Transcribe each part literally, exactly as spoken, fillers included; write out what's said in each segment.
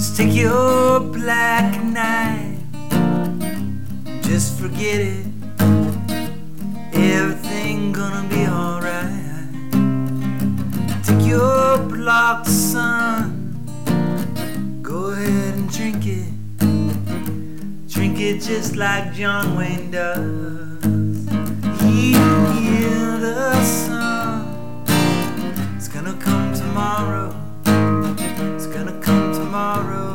Take your black knife, just forget it. Everything gonna be alright. Take your blocked sun, go ahead and drink it. Drink it just like John Wayne does. Hear the sun, it's gonna come tomorrow. It's gonna come tomorrow.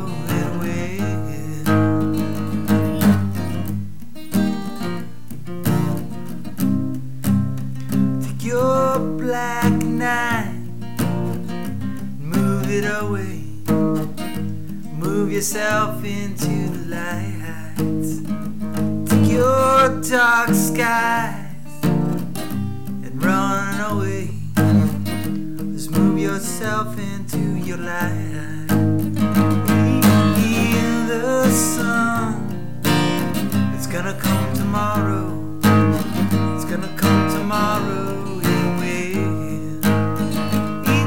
Your black knife, move it away. Move yourself into the light. Take your dark skies and run away. Just move yourself into your light. Hear the sun, it's gonna come tomorrow. It's gonna come tomorrow.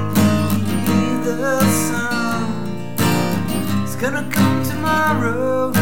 It's gonna come tomorrow.